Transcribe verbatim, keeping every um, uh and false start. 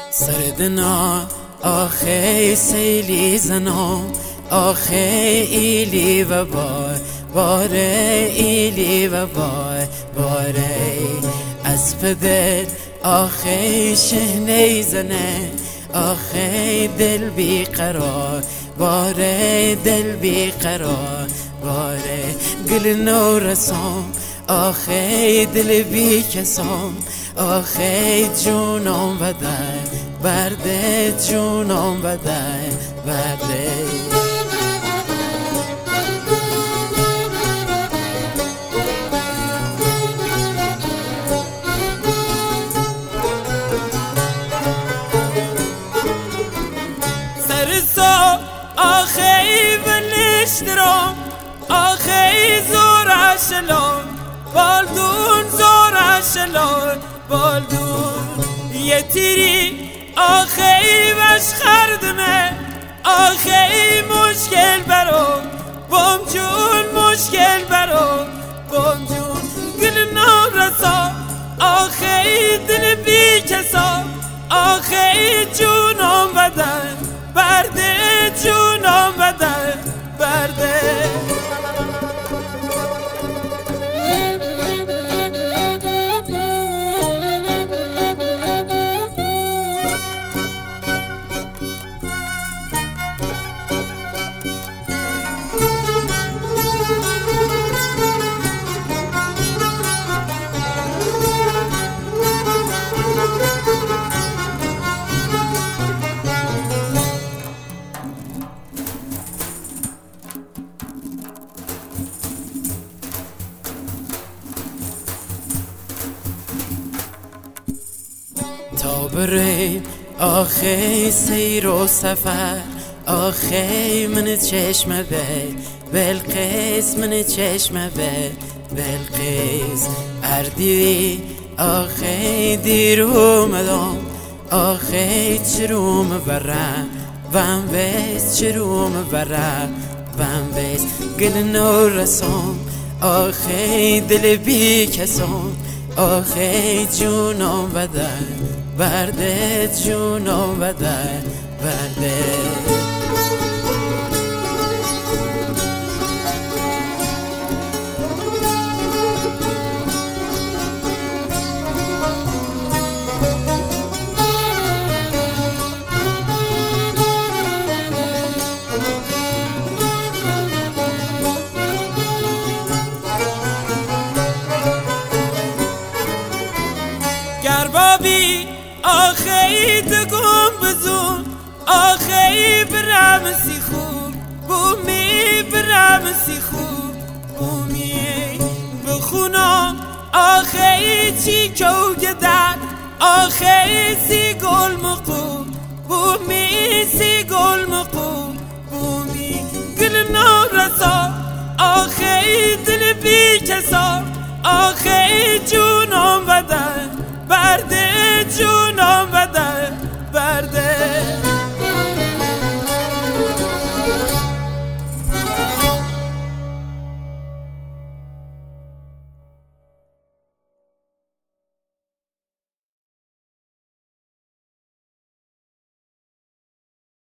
سردنا آخی سیلی زنا آخی ایلی و بای باره ایلی و بای باره از پدر آخی شهنی زنه آخی دل بی قرار باره دل بی قرار باره گل نو رسام آخی دل بی کسام آخی جونم بده برده جونم بده برده سرسا آخی بلشترام آخی زور شلون بالدون زور شلون بالدون یه تیری آخی بش خردمه آخی مشکل برام بام جون مشکل برام بام جون گل نارسا آخی دل بی کسا آخی جونم بدن برده جونم بدن برده تا بریم آخی سیر و سفر آخی من چشم بی بلقیس من چشم بی بلقیس اردی آخی دیر اومدم آخی چروم برم وم بیس چروم برم وم بیس گل نو رسام آخی دل بی کسام آخی جونم بده برده جونم بده برده گربابی آخی دگم بزون آخی برم سیخون بومی برم سیخون بومی بخونم آخی چی کو گدر آخی سی گل مقوم بومی سی گل مقوم بومی گل نارسا آخی دل بی کسا آخی جونم بدن برده جون